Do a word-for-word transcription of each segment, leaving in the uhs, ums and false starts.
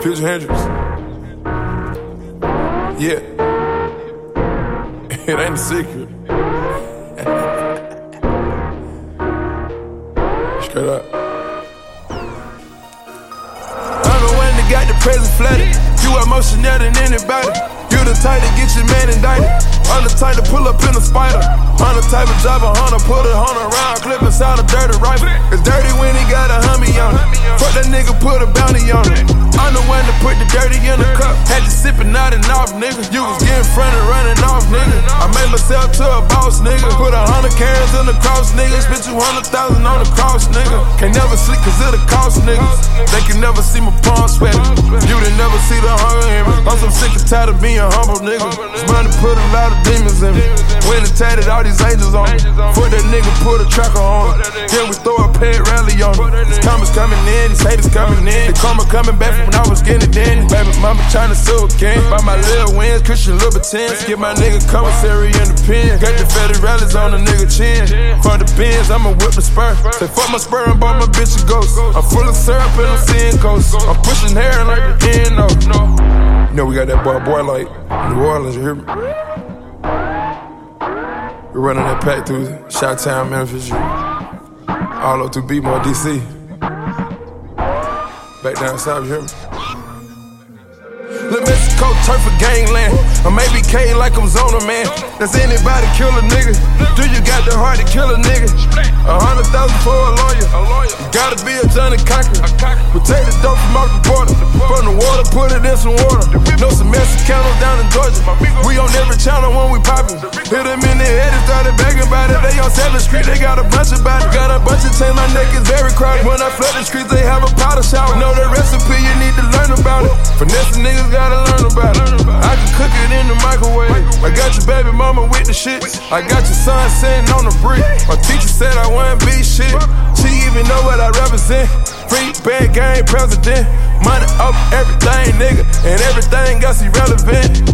Future Hendrix. Yeah. It ain't a secret. Straight up. I'm the one that got the present flooded. You emotional than anybody. You the type to get your man indicted. I'm the type to pull up in a spider. I'm the type of drive a hunter, put a hunter around, clip inside a dirty rifle. It's dirty when he got a hummy on it. Fuck that nigga, put a bounty on it. I'm the one that put the dirty in the cup. Had you sipping out and off, nigga. You was getting fronted, running off, nigga. I made myself to a boss, nigga. Put a hundred carats in the cross, nigga. Spent two hundred thousand on the cross, nigga. Can't never sleep cause of the cost, niggas. They can never see my palm sweating. You didn't never see the hunger in me. I'm so sick and tired of being humble, nigga. This money put a lot of demons in me. Went and tatted all these angels on me. For that nigga put a tracker on it. Then we throw a pet rally on it. These comments coming in, these haters coming in. The karma coming back from when I was getting it in. Baby mama tryna sue again. Buy my little wins, Christian Louboutins. Get my nigga commissary in the pen. Got the fatty rallies on the nigga chin. For the bins, I'ma whip the spur. Say fuck my spur and bought my bitch a ghost. I'm full of syrup and I'm seeing ghosts. I'm pushing hair like the N O. You know we got that boy, boy like New Orleans, you hear me? We're running that pack through Chi-Town, Memphis, all up through B-More, D C. Back down south, you hear me? Lil' Mexico, turf for gangland. I may be K like I'm Zona, man. Does anybody kill a nigga? Do you got the heart to kill a nigga? A hundred thousand for a lawyer. You gotta be a Johnny Cocker. We take the dope from off the border. From the water, put it in some water. Know some Mexicanos down in Georgia. We on every channel when we poppin'. Hit them in the head and started begging about it. They on seventh Street, they got a bunch about it. Got a bunch of chains, my neck is very crowded. When I flood the streets, they have a powder shower. Know the recipe, you need to learn about it. Finesse niggas gotta learn about it. I can cook it in the microwave. I got your baby mama with the shit. I got your son sitting on the brick. My teacher said I wouldn't be shit. She even know what I represent. Free band game president. Money up everything, nigga. And everything else irrelevant.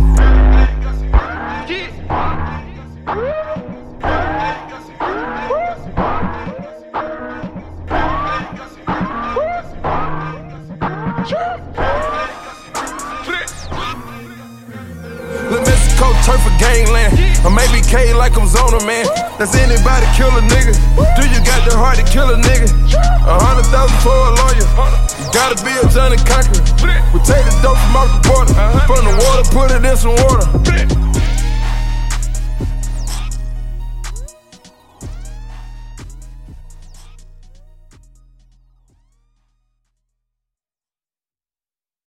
Lil' Mexico, turf for gangland. I may be K like I'm Zona, man. Does anybody kill a nigga? Do you got the heart to kill a nigga? A hundred thousand for a lawyer. You gotta be a Johnny Cocker. We take the dope from off the border. From the water, put it in some water.